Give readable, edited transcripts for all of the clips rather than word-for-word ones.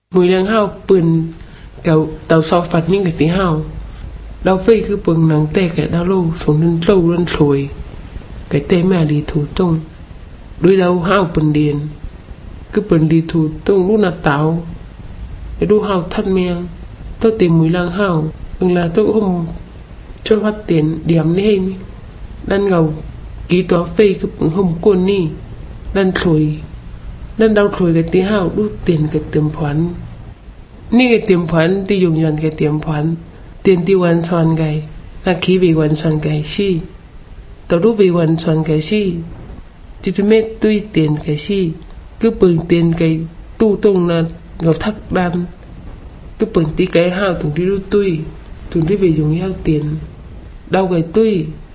mùi lang haoปืน cậu tàu so phạt những cái tí hao đau phê cứ bừng nắng tê cái đau lâu xuống lên lâu lên sùi cái tê mẹ đi thủ tung đôi đầu hao bừng điền cứ bừng đi thủ tung lúc nào tàu cái đu hao thân miệng tôi tìm mùi lang hao nhưng là tôi không cho phát tiền điểm lên đan ngầu ký tòa phê cứ bừng hôm quân ni đan sùi đan đau sùi cái tí hao đu tiền cái tiệm khoánนี่cái tiệm khoánที่dùng dần cái tiệm khoán tiềnที่วันซอนไงนักขี้วิวันซอนไงชี่ตัวรู้วิวันซอนไงชี่จุดเม็ดตุ้ยเตียนไงชี่cứ bừng tiền cái tu tung là ngọc thắc đan cứ bừng tí cái hao tùng đi đu tui tùng đi về dùng hao tiền đau cái tui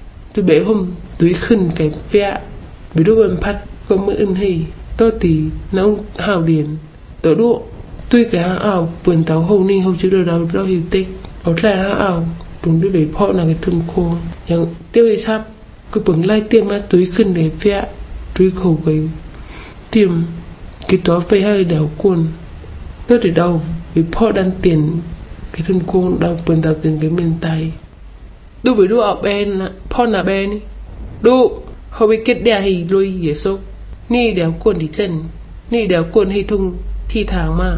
bể hôm túi khinh cái vẽ bị đu bên phát có mới ưng hay tôi thì nó hao điền tôi đu tôi cái áo bươn tàu hậu ni hậu chữ đâu hiểu tích ở ra áo tùng đi về phò là cái thun khô yang tiêu hay sắp cứ bừng lai tiêm mà túi khinh để vẽ túi khẩu cái tiêm cái đó phải hơi đào cuốn tôi để đâu vì phò đan tiền cái thun khô đâu bươn tàu tiền cái miền tây đu với đu ở bên phò là bên đi đu họ bị kết đè thì lôi dễ sốc ni đào cuốn thì chân ni đào cuốn hay thung thi thang mà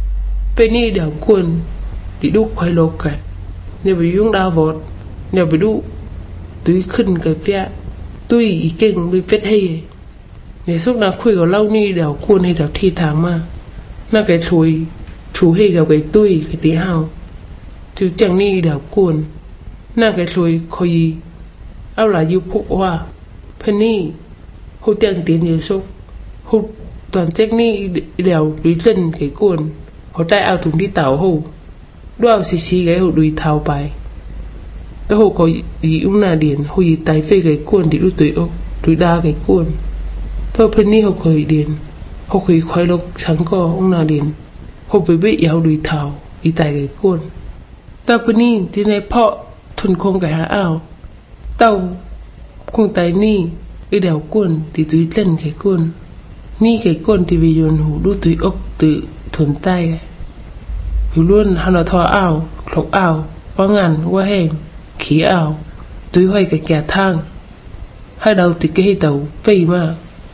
bên ni đào cuốn bị đu khoai lộc cái nếu bị dùng đào vọt nếu bị đu túi khinh cái vẽ túi ý kinh bị vết hay để suốt nào khui vào lâu ni đào cuốn hay đào thi thang mà na cái chuối chú hay gặp cái túi cái tí hào chứ chẳng ni đào cuốn na cái chuối khoi ao là yêu phụ hoa penny hô tiền tiền nhiều số hô toàn chắc ni đèo đuôi chân cái cuốn họ trai ao thùng đi tàu hồ đua xì cái hồ đuôi tháo bài cái hồ có ý ung là điền hồ ý tái phê cái cuốn thì đuôi tuổi ốc đuôi đa cái cuốn thôi penny hồ khởi điền hồ khởi khoai lộc sáng co ung là điền hồ với bị ao đuôi tháo ý tái cái cuốn ta penny thì này phọ thuần không cái há ao tàu không tái ni cái đèo cuốn thì túi chân cái cuốn ni cái cuốn thì vì dồn hủ đu túi ốc tự thuần tay hiểu luôn hắn nó thò ảo lộc ảo quá ngàn quá hẻm khí ảo túi hoay cái kẻ thang hai đầu thì cái tàu vây mà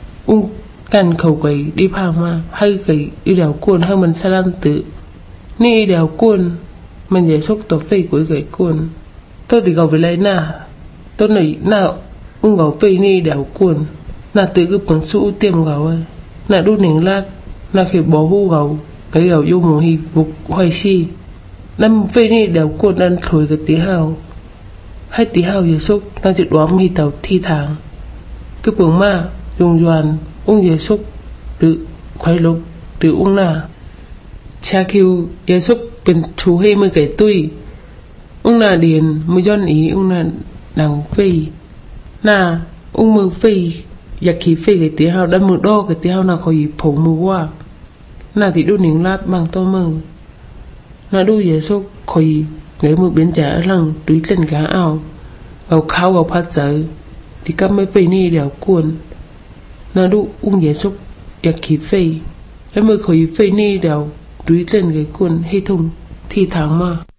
càn khẩu cái đi phang mà hay cái đi đèo cuốn hay mình sa lan tự ni đèo cuốn mình giải xúc tổ phây của cái cuốn tôi thì gầu về lấy nà tôi này nào gầu phây ni đèo cuốn nà tự cứ bằng sũ tiêm gầu ơi nà đu nỉnh lát nà khi bỏ hú gầu cái gầu vô mùa hi vục hoài si năm phê ni đèo cuốn ăn thổi cái tí hào hai tí hào giải xúc đang dự đoán mi tàu thi thang cứ bừng ma dùng doàn giải xúc tự khoai lục tự nà cha kêu giải xúc bên chú hay mới cái tui nà điền mới doan ý nà nàng phê nà mơ phê giặc khí phê cái tí hào đang mơ đo cái tí hào nào khỏi phổ mơ qua nà thì đu nính lát bằng to mơ nà đu giải xúc khỏi lấy một biến trả lăng túi chân cá ảo gầu khao gầu phát giờ thì các mấy phê ni đèo cuốn nà đu giải xúc giặc khí phê lấy mơ khỏi phê ni đèo túi chân cái cuốn hay thùng thi tháng mà